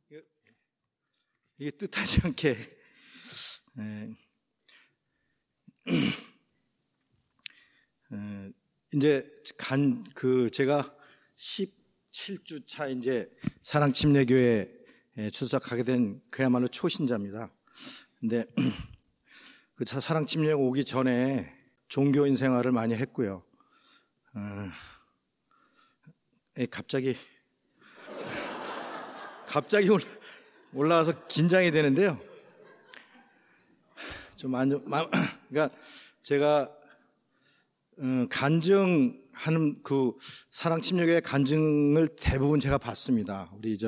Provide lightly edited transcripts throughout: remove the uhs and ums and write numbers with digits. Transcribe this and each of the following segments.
이게 뜻하지 않게 이제 제가 17주 차 이제 사랑침례교회에 출석하게 된 그야말로 초신자입니다. 근데 그 사랑침례 오기 전에 종교인 생활을 많이 했고요. 갑자기 올라와서 긴장이 되는데요. 그러니까 제가 간증하는 그 사랑침례교회 간증을 대부분 제가 봤습니다. 우리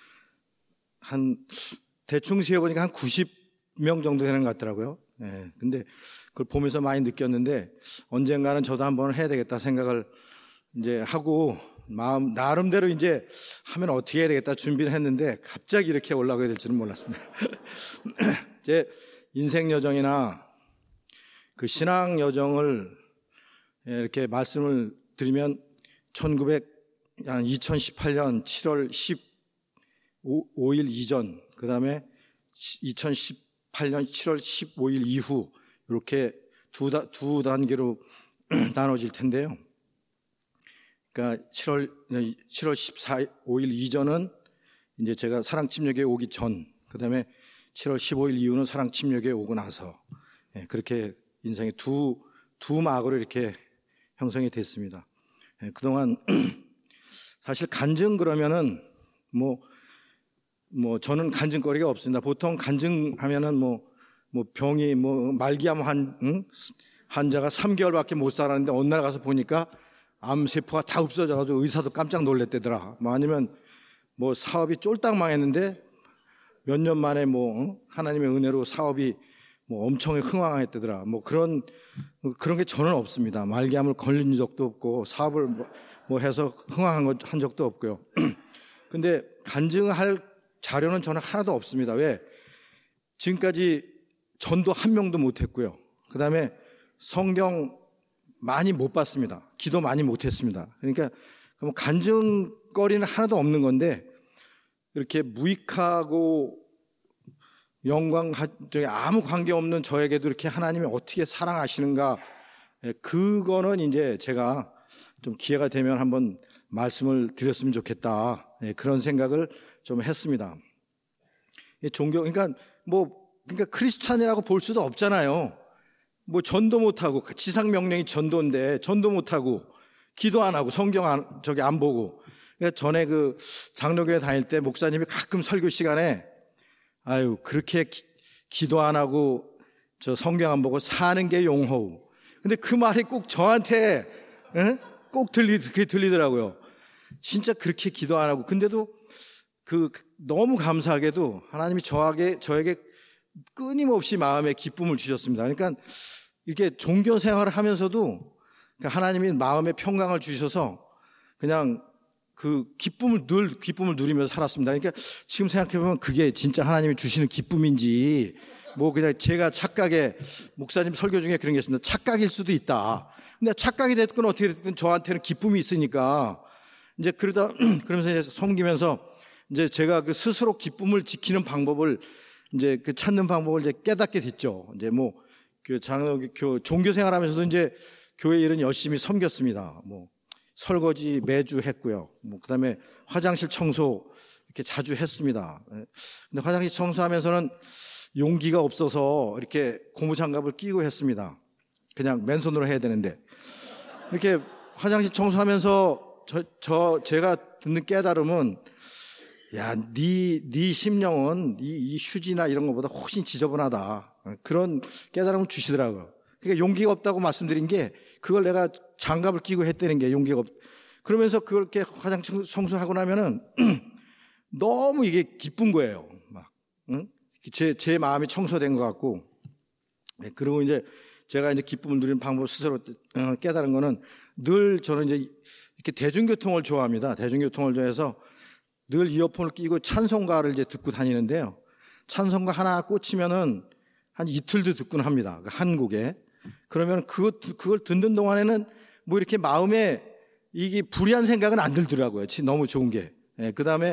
대충 세어보니까 한 90명 정도 되는 것 같더라고요. 근데 그걸 보면서 많이 느꼈는데 언젠가는 저도 한번 해야 되겠다 생각을 이제 하고 나름대로 이제 하면 어떻게 해야 되겠다 준비를 했는데 갑자기 이렇게 올라가게 될 줄은 몰랐습니다. 제 인생 여정이나 그 신앙 여정을 이렇게 말씀을 드리면 2018년 7월 15일 이전, 그 다음에 2018년 7월 15일 이후 이렇게 두 단계로 나눠질 텐데요. 그러니까 7월 15일 이전은 이제 제가 사랑침례교회 오기 전, 그 다음에 7월 15일 이후는 사랑침례교회 오고 나서 그렇게 인생의 두 막으로 이렇게 형성이 됐습니다. 그동안 사실 간증 그러면은 저는 간증거리가 없습니다. 보통 간증하면은 병이 말기암 환자가 3개월밖에 못 살았는데 어느 날 가서 보니까 암세포가 다 없어져가지고 의사도 깜짝 놀랬대더라. 아니면 사업이 쫄딱 망했는데 몇 년 만에 하나님의 은혜로 사업이 엄청 흥황했대더라. 그런 게 저는 없습니다. 말기암을 걸린 적도 없고 사업을 해서 흥황한 적도 없고요. 근데 간증할 자료는 저는 하나도 없습니다. 왜? 지금까지 전도 한 명도 못 했고요. 그 다음에 성경 많이 못 봤습니다. 기도 많이 못 했습니다. 그러니까 간증거리는 하나도 없는 건데 이렇게 무익하고 영광 아무 관계 없는 저에게도 이렇게 하나님이 어떻게 사랑하시는가, 그거는 이제 제가 좀 기회가 되면 한번 말씀을 드렸으면 좋겠다, 그런 생각을 좀 했습니다. 종교, 그러니까 크리스찬이라고 볼 수도 없잖아요. 전도 못하고, 지상 명령이 전도인데 전도 못하고 기도 안 하고 성경 안 보고. 그러니까 전에 장로교회 다닐 때 목사님이 가끔 설교 시간에 그렇게 기도 안 하고 성경 안 보고 사는 게 용허우. 근데 그 말이 꼭 저한테 꼭 들리더라고요. 진짜 그렇게 기도 안 하고, 근데도 너무 감사하게도 하나님이 저에게 끊임없이 마음에 기쁨을 주셨습니다. 그러니까 이렇게 종교 생활을 하면서도 하나님이 마음에 평강을 주셔서 그냥 기쁨을 누리면서 살았습니다. 그러니까 지금 생각해보면 그게 진짜 하나님이 주시는 기쁨인지, 그냥 제가 착각에, 목사님 설교 중에 그런 게 있습니다. 착각일 수도 있다. 근데 착각이 됐건 어떻게 됐건 저한테는 기쁨이 있으니까, 이제 그러면서 이제 섬기면서 이제 제가 스스로 기쁨을 지키는 방법을 이제 찾는 방법을 이제 깨닫게 됐죠. 이제 종교 생활하면서도 이제 교회 일은 열심히 섬겼습니다. 설거지 매주 했고요. 그다음에 화장실 청소 이렇게 자주 했습니다. 근데 화장실 청소하면서는 용기가 없어서 이렇게 고무장갑을 끼고 했습니다. 그냥 맨손으로 해야 되는데. 이렇게 화장실 청소하면서 제가 듣는 깨달음은, 네 심령은 이 휴지나 이런 것보다 훨씬 지저분하다. 그런 깨달음을 주시더라고요. 그러니까 용기가 없다고 말씀드린 게, 그걸 내가 장갑을 끼고 했다는 게 용기가 그러면서 그렇게 화장실 청소하고 나면은 너무 이게 기쁜 거예요. 제 마음이 청소된 것 같고. 그리고 이제 제가 이제 기쁨을 누리는 방법을 스스로 깨달은 거는, 늘 저는 이제 이렇게 대중교통을 좋아합니다. 대중교통을 좋아해서 늘 이어폰을 끼고 찬송가를 이제 듣고 다니는데요. 찬송가 하나 꽂히면은 한 이틀도 듣곤 합니다. 한 곡에. 그러면 그걸 듣는 동안에는 이렇게 마음에 이게 불의한 생각은 안 들더라고요. 너무 좋은 게. 그 다음에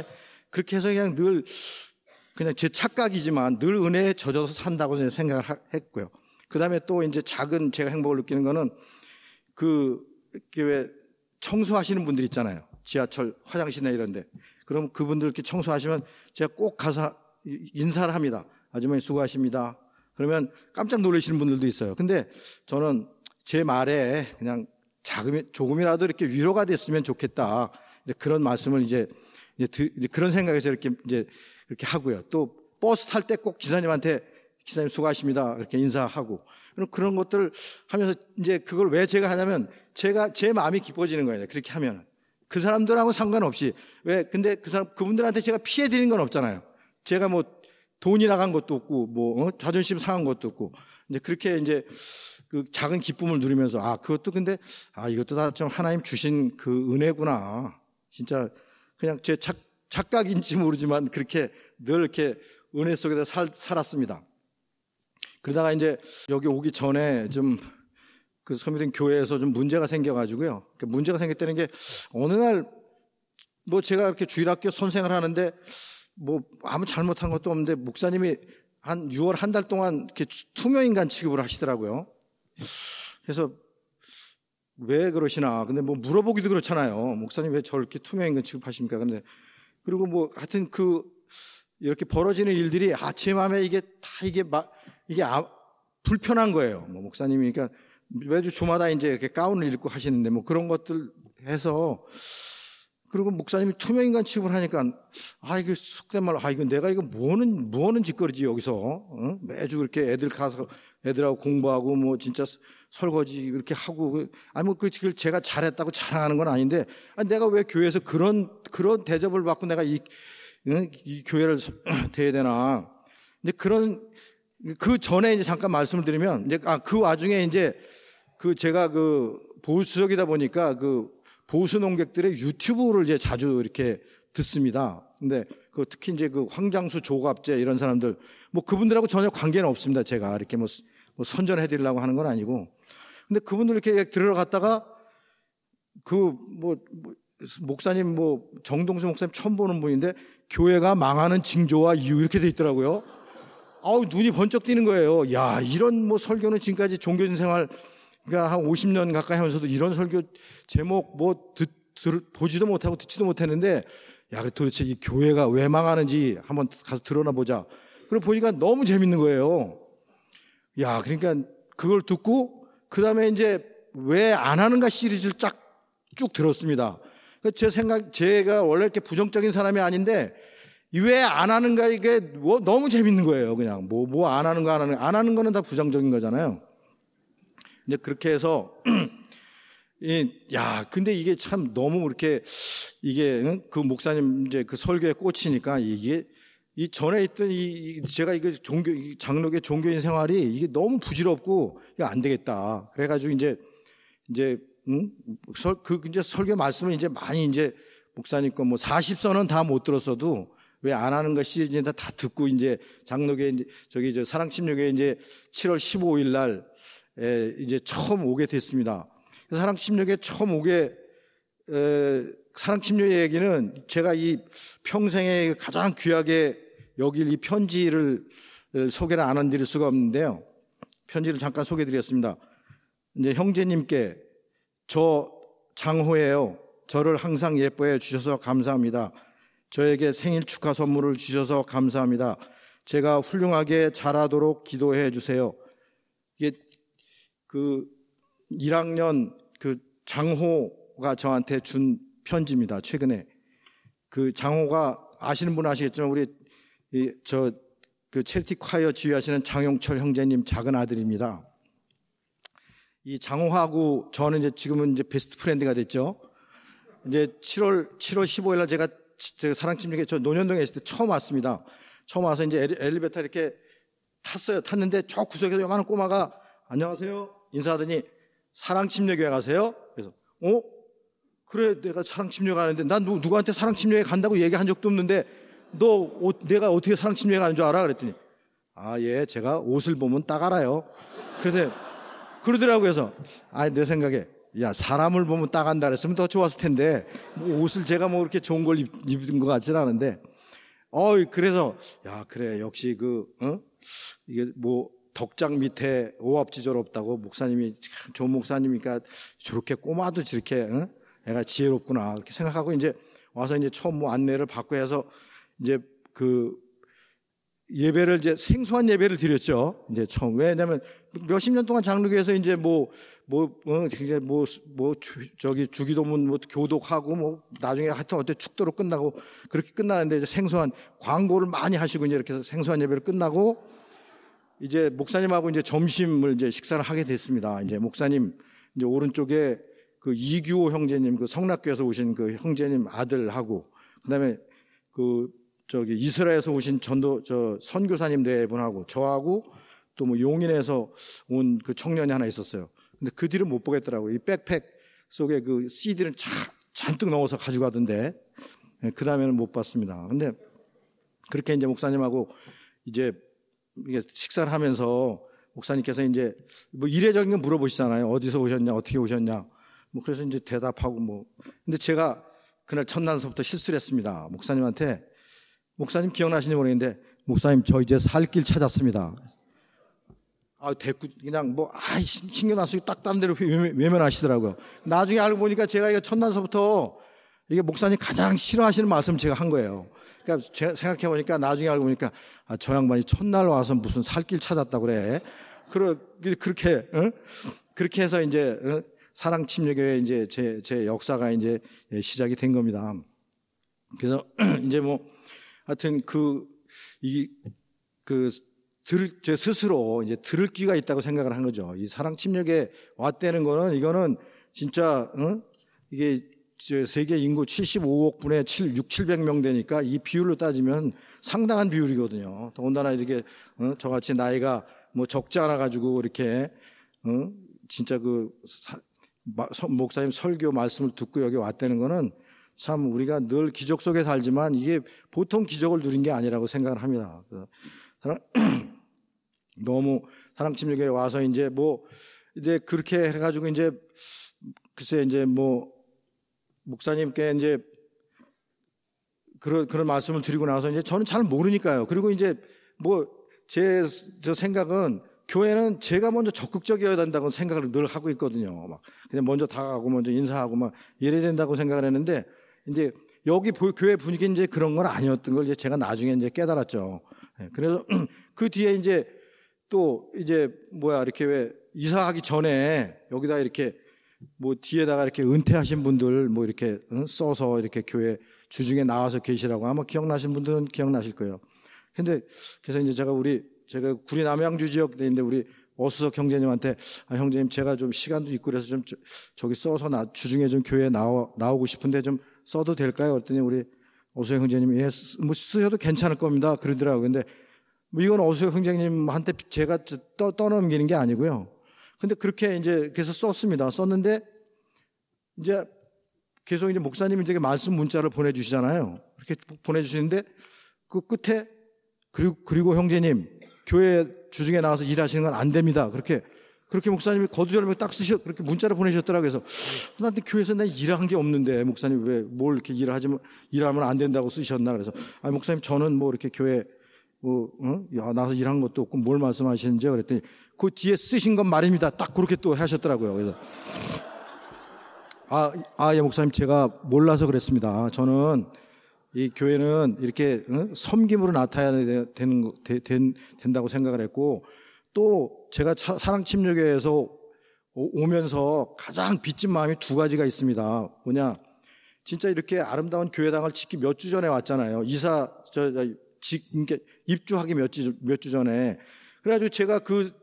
그렇게 해서 그냥 제 착각이지만 늘 은혜에 젖어서 산다고 생각을 했고요. 그 다음에 또 이제 작은 제가 행복을 느끼는 거는 이렇게 왜 청소하시는 분들 있잖아요. 지하철 화장실이나 이런데. 그럼 그분들 이렇게 청소하시면 제가 꼭 가서 인사를 합니다. 아주머니 수고하십니다. 그러면 깜짝 놀라시는 분들도 있어요. 근데 저는 제 말에 그냥 조금이라도 이렇게 위로가 됐으면 좋겠다. 그런 말씀을 이제 그런 생각에서 이렇게 하고요. 또 버스 탈 때 꼭 기사님한테 기사님 수고하십니다. 이렇게 인사하고. 그런 것들을 하면서 이제 그걸 왜 제가 하냐면 제 마음이 기뻐지는 거예요. 그렇게 하면. 그 사람들하고 상관없이. 왜? 근데 그분들한테 제가 피해 드린 건 없잖아요. 제가 뭐 돈이 나간 것도 없고, 자존심 상한 것도 없고. 이제 그렇게 이제 그 작은 기쁨을 누리면서, 그것도 근데, 이것도 다 좀 하나님 주신 그 은혜구나. 진짜 그냥 제 착각인지 모르지만 그렇게 늘 이렇게 은혜 속에서 살았습니다. 그러다가 이제 여기 오기 전에 좀 그 서미된 교회에서 좀 문제가 생겨가지고요. 문제가 생겼다는 게 어느 날 뭐 제가 이렇게 주일학교 선생을 하는데 뭐 아무 잘못한 것도 없는데 목사님이 한 6월 한 달 동안 이렇게 투명인간 취급을 하시더라고요. 그래서 왜 그러시나. 근데 뭐 물어보기도 그렇잖아요. 목사님 왜 저렇게 투명인간 취급하십니까? 근데 그리고 뭐 하여튼 이렇게 벌어지는 일들이 제 마음에 이게 불편한 거예요. 뭐 목사님이 그러니까 매주 주마다 이제 이렇게 가운을 입고 하시는데 뭐 그런 것들 해서 그리고 목사님이 투명인간 취급을 하니까 이게 속된 말로 이거 내가 이거 뭐하는 짓거리지 여기서 매주 그렇게 애들하고 공부하고 뭐 진짜 설거지 이렇게 하고 그걸 제가 잘했다고 자랑하는 건 아닌데 내가 왜 교회에서 그런 대접을 받고 내가 이 교회를 대해야 되나. 이제 그 전에 이제 잠깐 말씀을 드리면 이제 그 와중에 이제 제가 보수적이다 보니까 보수 농객들의 유튜브를 이제 자주 이렇게 듣습니다. 근데 특히 이제 황장수 조갑재 이런 사람들 뭐 그분들하고 전혀 관계는 없습니다. 제가 이렇게 뭐 선전해 드리려고 하는 건 아니고. 근데 그분들 이렇게 들어갔다가 목사님 정동수 목사님 처음 보는 분인데 교회가 망하는 징조와 이유 이렇게 돼 있더라고요. 눈이 번쩍 뜨는 거예요. 야, 이런 설교는 지금까지 종교인 생활 그러니까 한 50년 가까이 하면서도 이런 설교 제목 보지도 못하고 듣지도 못했는데 도대체 이 교회가 왜 망하는지 한번 가서 들어나 보자. 그리고 보니까 너무 재밌는 거예요. 그러니까 그걸 듣고 그 다음에 이제 왜 안 하는가 시리즈를 쭉 들었습니다. 제가 원래 이렇게 부정적인 사람이 아닌데 왜 안 하는가 이게 너무 재밌는 거예요. 그냥 안 하는 거는 다 부정적인 거잖아요. 이제 그렇게 해서 근데 이게 참 너무 이렇게 그 목사님 이제 그 설교에 꽂히니까 이 전에 있던 제가 장로교 종교인 생활이 이게 너무 부질없고 이게 안 되겠다. 그래가지고 이제 설교 말씀을 이제 많이 이제 목사님 거 40선은 다 못 들었어도 왜 안 하는가 시리즈는 다 듣고 이제 장로교에 사랑침례교에 이제 7월 15일 날 이제 처음 오게 됐습니다. 사랑침례교에 처음 사랑침례 얘기는 제가 이 평생에 가장 귀하게 여길 이 편지를 소개를 안 드릴 수가 없는데요. 편지를 잠깐 소개해 드렸습니다. 이제 형제님께 저 장호예요. 저를 항상 예뻐해 주셔서 감사합니다. 저에게 생일 축하 선물을 주셔서 감사합니다. 제가 훌륭하게 자라도록 기도해 주세요. 이게 1학년 장호가 저한테 준 편지입니다. 최근에 장호가 아시는 분은 아시겠지만 우리 체리티 콰이어 지휘하시는 장용철 형제님 작은 아들입니다. 이 장호하고 저는 지금은 베스트 프렌드가 됐죠. 이제 7월 15일 날 제가 사랑침례교회 저 논현동에 있을 때 처음 왔습니다. 처음 와서 이제 엘리베이터 이렇게 탔는데 저 구석에서 요만한 꼬마가 안녕하세요 인사하더니 사랑침례교회 가세요? 그래서 그래 내가 사랑침례 가는데 난 누구한테 사랑침례 간다고 얘기한 적도 없는데 내가 어떻게 사랑침례 가는 줄 알아? 그랬더니 예 제가 옷을 보면 딱 알아요. 그래서 그러더라고요. 그래서 내 생각에 사람을 보면 딱 안다 그랬으면 더 좋았을 텐데 옷을 제가 이렇게 좋은 걸 입은 것 같지는 않은데 그래서, 야, 그래. 역시 이게 뭐, 덕장 밑에 오합지졸 없다고 목사님이, 좋은 목사님이니까 저렇게 꼬마도 저렇게, 애가 지혜롭구나. 그렇게 생각하고 이제 와서 이제 처음 뭐 안내를 받고 해서 이제 예배를 이제 생소한 예배를 드렸죠. 이제 처음. 왜냐면 몇십 년 동안 장로교에서 이제 저기 주기도문 교독하고 나중에 하여튼 어때 축도로 끝나고 그렇게 끝나는데 이제 생소한 광고를 많이 하시고 이제 이렇게 해서 생소한 예배를 끝나고 이제 목사님하고 이제 점심을 이제 식사를 하게 됐습니다. 이제 목사님 이제 오른쪽에 그 이규호 형제님 그 성락교에서 오신 그 형제님 아들하고 그다음에 저기 이스라엘에서 오신 선교사님 네 분하고 저하고 또 뭐 용인에서 온 그 청년이 하나 있었어요. 근데 그 뒤를 못 보겠더라고요. 이 백팩 속에 그 CD를 잔뜩 넣어서 가져가던데 그 다음에는 못 봤습니다. 근데 그렇게 이제 목사님하고 이제 식사를 하면서 목사님께서 이제 뭐 이례적인 거 물어보시잖아요. 어디서 오셨냐, 어떻게 오셨냐. 뭐 그래서 이제 대답하고 뭐. 근데 제가 그날 첫날서부터 실수를 했습니다. 목사님한테 목사님 기억나시는지 모르겠는데 목사님 저 이제 살 길 찾았습니다. 대꾸 그냥 신경 안 쓰고 딱 다른 데로 외면하시더라고요. 나중에 알고 보니까 제가 이거 첫날서부터 이게 목사님 가장 싫어하시는 말씀 제가 한 거예요. 그러니까 제가 생각해 보니까 나중에 알고 보니까 저 양반이 첫날 와서 무슨 살 길 찾았다고 그래. 그렇게 해서 이제 사랑침례교회 이제 제 역사가 이제 시작이 된 겁니다. 그래서 이제 뭐 하여튼 제 스스로 이제 들을 기가 있다고 생각을 한 거죠. 이 사랑침례교회 왔다는 거는 이거는 진짜 이게 세계 인구 75억 분의 700명 되니까 이 비율로 따지면 상당한 비율이거든요. 더군다나 이렇게 저같이 나이가 뭐 적지 않아 가지고 이렇게 진짜 목사님 설교 말씀을 듣고 여기 왔다는 거는 참 우리가 늘 기적 속에 살지만 이게 보통 기적을 누린 게 아니라고 생각을 합니다. 너무 사랑침례교회 와서 이제 그렇게 해가지고 이제 글쎄 이제 목사님께 이제 그런 말씀을 드리고 나서 이제 저는 잘 모르니까요. 그리고 이제 제 생각은 교회는 제가 먼저 적극적이어야 된다고 생각을 늘 하고 있거든요. 그냥 먼저 다가가고 먼저 인사하고 이래야 된다고 생각을 했는데 이제 여기 교회 분위기 이제 그런 건 아니었던 걸 이제 제가 나중에 이제 깨달았죠. 그래서 그 뒤에 이제 또 이제 이렇게 왜 이사하기 전에 여기다 이렇게 뒤에다가 이렇게 은퇴하신 분들 이렇게 써서 이렇게 교회 주중에 나와서 계시라고 아마 기억나신 분들은 기억나실 거예요. 근데 그래서 이제 제가 구리 남양주 지역에 있는데 우리 어수석 형제님한테 형제님 제가 좀 시간도 있고 그래서 좀 저기 써서 주중에 좀 교회에 나오고 싶은데 좀 써도 될까요? 그랬더니 우리 어수석 형제님이 쓰셔도 괜찮을 겁니다. 그러더라고요. 근데 이건 어수석 형제님한테 제가 떠넘기는 게 아니고요. 근데 그렇게 이제 그래서 썼습니다. 썼는데 이제 계속 이제 목사님이 되게 말씀 문자를 보내주시잖아요. 그렇게 보내주시는데 그 끝에 그리고 형제님 교회 주중에 나와서 일하시는 건 안 됩니다. 그렇게 목사님이 거두절미 딱 그렇게 문자를 보내셨더라고요. 그래서 나한테 교회에서 난 일한 게 없는데 목사님 왜 뭘 이렇게 일하면 안 된다고 쓰셨나. 그래서 목사님 저는 이렇게 교회 나와서 일한 것도 없고 뭘 말씀하시는지 그랬더니 그 뒤에 쓰신 건 말입니다. 딱 그렇게 또 하셨더라고요. 그래서 예, 목사님 제가 몰라서 그랬습니다. 저는 이 교회는 이렇게 섬김으로 나타나야 된다고 생각을 했고 또 제가 사랑침례교회에서 오면서 가장 빚진 마음이 두 가지가 있습니다. 뭐냐, 진짜 이렇게 아름다운 교회당을 짓기 몇 주 전에 왔잖아요. 입주하기 몇 주 전에. 그래가지고 제가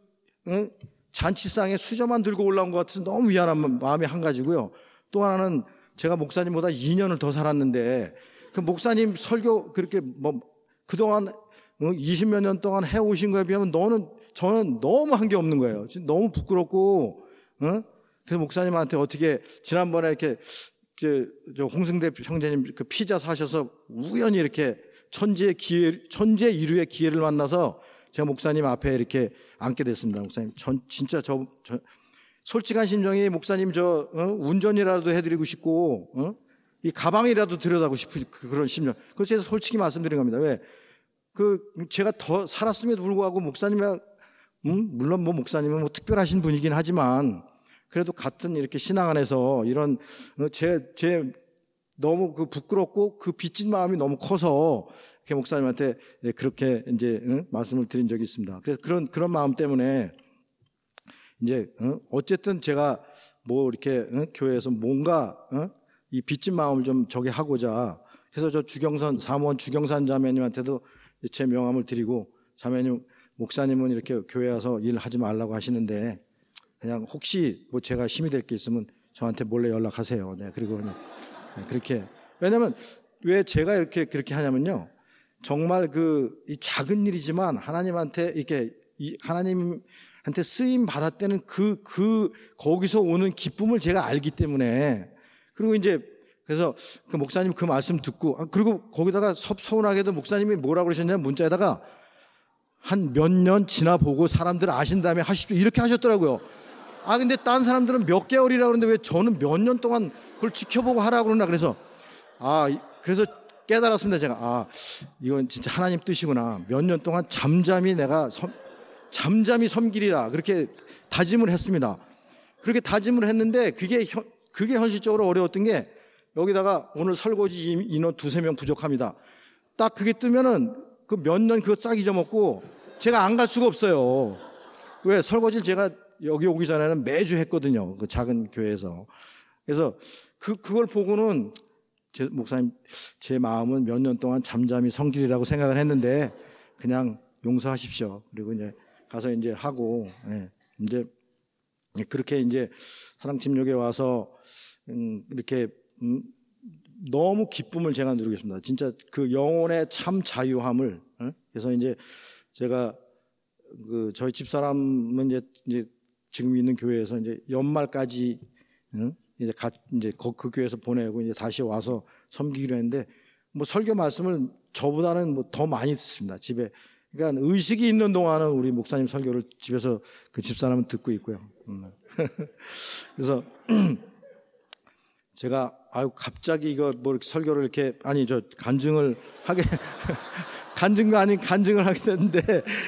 잔치상에 수저만 들고 올라온 것 같아서 너무 미안한 마음이 한 가지고요. 또 하나는 제가 목사님보다 2년을 더 살았는데 그 목사님 설교 그렇게 그동안 20몇 년 동안 해오신 거에 비하면 저는 너무 한 게 없는 거예요. 너무 부끄럽고, 그래서 목사님한테 어떻게 지난번에 이렇게 홍승대 형제님 그 피자 사셔서 우연히 이렇게 천재 이루의 기회를 만나서 제가 목사님 앞에 이렇게 앉게 됐습니다. 목사님, 진짜 솔직한 심정이 목사님 운전이라도 해드리고 싶고, 이 가방이라도 들여다고 싶은 그런 심정. 그래서 솔직히 말씀드린 겁니다. 왜? 제가 더 살았음에도 불구하고 목사님이, 물론 뭐 목사님은 뭐 특별하신 분이긴 하지만 그래도 같은 이렇게 신앙 안에서 이런 제 너무 부끄럽고 빚진 마음이 너무 커서 이렇게 목사님한테 그렇게 이제 말씀을 드린 적이 있습니다. 그래서 그런 마음 때문에 이제 어쨌든 제가 뭐 이렇게 교회에서 뭔가 이 빚진 마음을 좀 저기 하고자 해서 저 사무원 주경산 자매님한테도 제 명함을 드리고, 자매님 목사님은 이렇게 교회 와서 일하지 말라고 하시는데 그냥 혹시 뭐 제가 힘이 될 게 있으면 저한테 몰래 연락하세요. 네, 그리고 그렇게. 왜냐면 왜 제가 그렇게 하냐면요, 정말 이 작은 일이지만 하나님한테 하나님한테 쓰임 받았다는 거기서 오는 기쁨을 제가 알기 때문에. 그리고 이제 그래서 그 목사님 그 말씀 듣고, 그리고 거기다가 서운하게도 목사님이 뭐라고 그러셨냐면 문자에다가 한 몇 년 지나보고 사람들 아신 다음에 하십시오 이렇게 하셨더라고요. 근데 딴 사람들은 몇 개월이라고 그러는데 왜 저는 몇 년 동안 그걸 지켜보고 하라고 그러나. 그래서 그래서 깨달았습니다. 제가 이건 진짜 하나님 뜻이구나. 몇 년 동안 잠잠히 섬기리라 그렇게 다짐을 했습니다. 그렇게 다짐을 했는데 그게 현실적으로 어려웠던 게, 여기다가 오늘 설거지 인원 2-3명 부족합니다. 딱 그게 뜨면은 그 몇 년 그거 싹 잊어먹고 제가 안 갈 수가 없어요. 왜? 설거지를 제가 여기 오기 전에는 매주 했거든요. 그 작은 교회에서. 그래서 그걸 보고는 목사님, 제 마음은 몇 년 동안 잠잠히 섬기리라고 생각을 했는데 그냥 용서하십시오. 그리고 이제 가서 이제 하고, 이제 그렇게 이제 사랑침략에 와서 이렇게 너무 기쁨을 제가 누리겠습니다. 진짜 그 영혼의 참 자유함을. 그래서 이제 제가 저희 집사람은 이제 지금 있는 교회에서 이제 연말까지 이제 그 교회에서 보내고 이제 다시 와서 섬기기로 했는데, 뭐 설교 말씀을 저보다는 뭐 더 많이 듣습니다, 집에. 그러니까 의식이 있는 동안은 우리 목사님 설교를 집에서 그 집사람은 듣고 있고요. 그래서 제가 갑자기 이거 뭐 설교를 이렇게 간증을 하게 간증도 아닌 간증을 하게 됐는데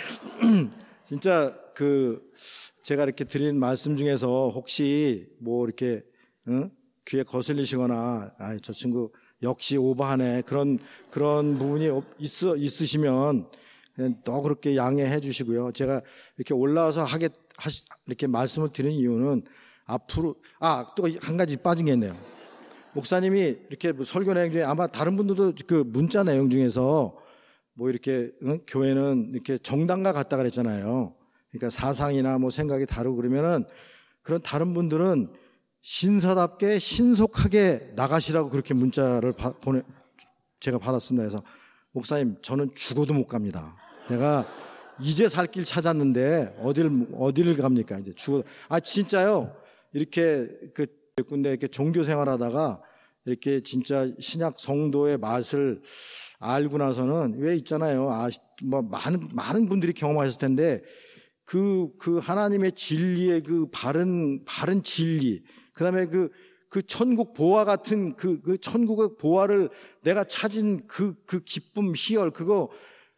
진짜 제가 이렇게 드린 말씀 중에서 혹시 뭐 이렇게 귀에 거슬리시거나 저 친구 역시 오버하네 그런 부분이 있으시면 더 그렇게 양해해 주시고요. 제가 이렇게 올라와서 이렇게 말씀을 드리는 이유는 앞으로 또 한 가지 빠진 게 있네요. 목사님이 이렇게 설교 내용 중에 아마 다른 분들도 그 문자 내용 중에서 뭐 이렇게 교회는 이렇게 정당과 같다 그랬잖아요. 그러니까 사상이나 뭐 생각이 다르고 그러면은 그런 다른 분들은 신사답게 신속하게 나가시라고 그렇게 문자를 제가 받았습니다. 그래서 목사님, 저는 죽어도 못 갑니다. 내가 이제 살 길 찾았는데 어디를 갑니까? 이제 진짜요. 이렇게 근데 이렇게 종교 생활하다가 이렇게 진짜 신약 성도의 맛을 알고 나서는 왜 있잖아요. 뭐 많은 분들이 경험하셨을 텐데 그 하나님의 진리의 그 바른 진리, 그다음에 그 천국 보화 같은 그 천국의 보화를 내가 찾은 그 기쁨, 희열, 그걸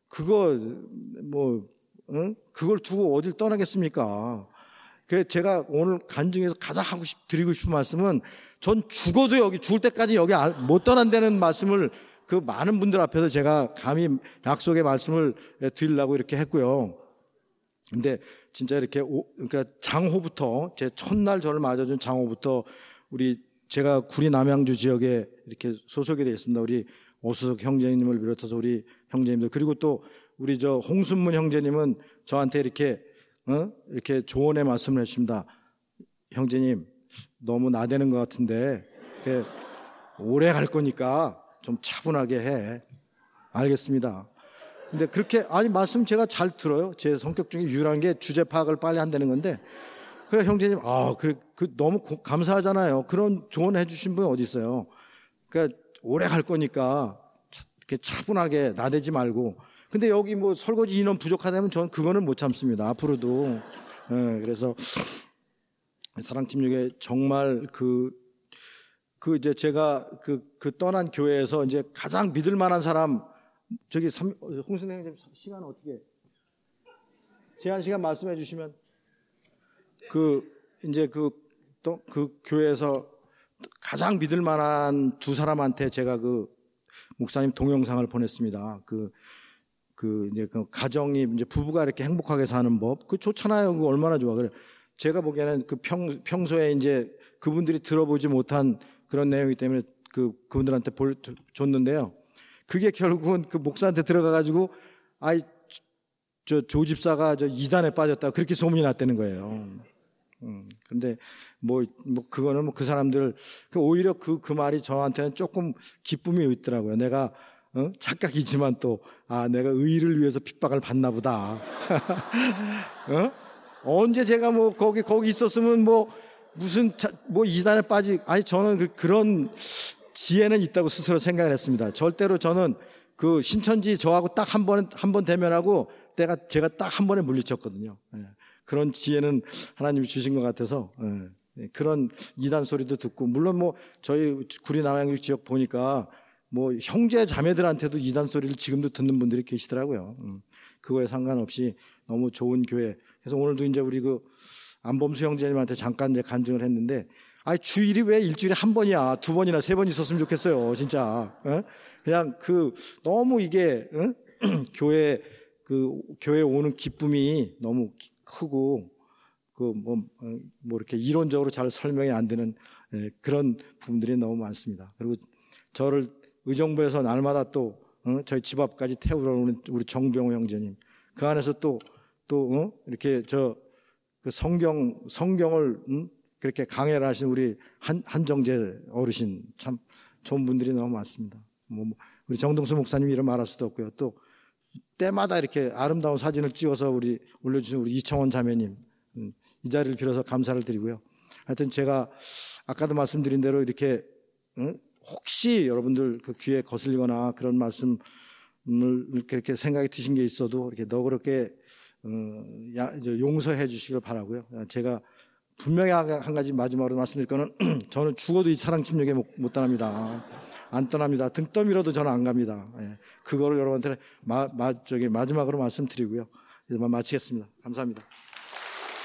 두고 어딜 떠나겠습니까? 제가 오늘 간증에서 가장 드리고 싶은 말씀은, 전 죽어도 죽을 때까지 여기 못 떠난다는 말씀을 그 많은 분들 앞에서 제가 감히 약속의 말씀을 드리려고 이렇게 했고요. 근데 진짜 이렇게 그러니까 장호부터, 제 첫날 저를 맞아준 장호부터 제가 구리 남양주 지역에 이렇게 소속이 되어 있습니다. 우리 오수석 형제님을 비롯해서 우리 형제님들, 그리고 또 우리 홍순문 형제님은 저한테 이렇게 조언의 말씀을 해주십니다. 형제님, 너무 나대는 것 같은데 오래 갈 거니까 좀 차분하게 해. 알겠습니다. 근데 그렇게 말씀 제가 잘 들어요. 제 성격 중에 유일한 게 주제 파악을 빨리 한다는 건데, 그래 형제님, 너무 감사하잖아요. 그런 조언해 주신 분이 어디 있어요? 그러니까 오래 갈 거니까 차분하게 나대지 말고. 근데 여기 뭐 설거지 인원 부족하다면 전 그거는 못 참습니다. 앞으로도. 그래서 사랑팀 중에 정말 이제 제가 그 떠난 교회에서 이제 가장 믿을 만한 사람, 홍 선생님 시간 어떻게, 제한 시간 말씀해 주시면, 이제 그 교회에서 가장 믿을 만한 두 사람한테 제가 목사님 동영상을 보냈습니다. 이제 가정이, 이제 부부가 이렇게 행복하게 사는 법, 좋잖아요. 그거 얼마나 좋아. 그래. 제가 보기에는 평소에 이제 그분들이 들어보지 못한 그런 내용이기 때문에 그분들한테 줬는데요. 그게 결국은 그 목사한테 들어가가지고, 조 집사가 이단에 빠졌다. 그렇게 소문이 났다는 거예요. 근데 그거는 그 사람들, 오히려 그 말이 저한테는 조금 기쁨이 있더라고요. 내가, 착각이지만 또, 내가 의를 위해서 핍박을 받나 보다. 언제 제가 거기 있었으면 무슨 이단에 저는 그런 지혜는 있다고 스스로 생각을 했습니다. 절대로 저는 신천지 저하고 딱 한 번 대면하고 제가 딱 한 번에 물리쳤거든요. 그런 지혜는 하나님이 주신 것 같아서, 그런 이단 소리도 듣고, 물론 저희 구리 남양주 지역 보니까 형제 자매들한테도 이단 소리를 지금도 듣는 분들이 계시더라고요. 그거에 상관없이 너무 좋은 교회. 그래서 오늘도 이제 우리 안범수 형제님한테 잠깐 이제 간증을 했는데, 주일이 왜 일주일에 한 번이야, 두 번이나 세 번 있었으면 좋겠어요, 진짜. 그냥 너무 이게, 교회에 오는 기쁨이 너무 크고, 이렇게 이론적으로 잘 설명이 안 되는 그런 부분들이 너무 많습니다. 그리고 저를 의정부에서 날마다 또, 저희 집 앞까지 태우러 오는 우리 정병호 형제님. 그 안에서 또, 이렇게 성경을, 그렇게 강해를 하신 우리 한정재 어르신, 참 좋은 분들이 너무 많습니다. 우리 정동수 목사님 이름 말할 수도 없고요. 또 때마다 이렇게 아름다운 사진을 찍어서 올려주신 우리 이청원 자매님, 이 자리를 빌어서 감사를 드리고요. 하여튼 제가 아까도 말씀드린 대로 이렇게, 혹시 여러분들 귀에 거슬리거나 그런 말씀을 그렇게 생각이 드신 게 있어도 이렇게 너그럽게 용서해 주시길 바라고요. 제가 분명히 한 가지 마지막으로 말씀드릴 거는, 저는 죽어도 이 사랑 침략에 못 떠납니다. 안 떠납니다. 등 떠밀어도 저는 안 갑니다. 그거를 여러분한테 마지막으로 말씀드리고요. 이제 마치겠습니다. 감사합니다.